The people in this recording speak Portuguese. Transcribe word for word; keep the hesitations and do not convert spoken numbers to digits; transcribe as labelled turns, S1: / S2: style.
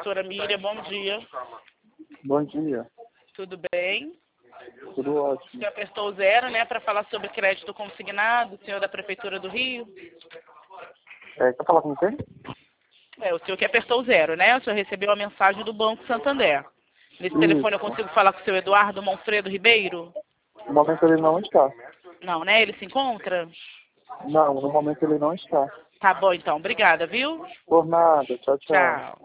S1: doutora Miriam, bom dia.
S2: Bom dia.
S1: Tudo bem?
S2: Tudo ótimo.
S1: Você apertou o zero, né, para falar sobre crédito consignado, senhor da Prefeitura do Rio?
S2: É, quer falar com quem?
S1: É, o senhor que apertou o zero, né? O senhor recebeu a mensagem do Banco Santander. Nesse
S2: Isso.
S1: telefone eu consigo falar com o seu Eduardo Monfredo Ribeiro?
S2: No momento ele não está.
S1: Não, né? Ele se encontra?
S2: Não, no momento ele não está.
S1: Tá bom, então. Obrigada, viu?
S2: Por nada. Tchau, tchau.
S1: Tchau.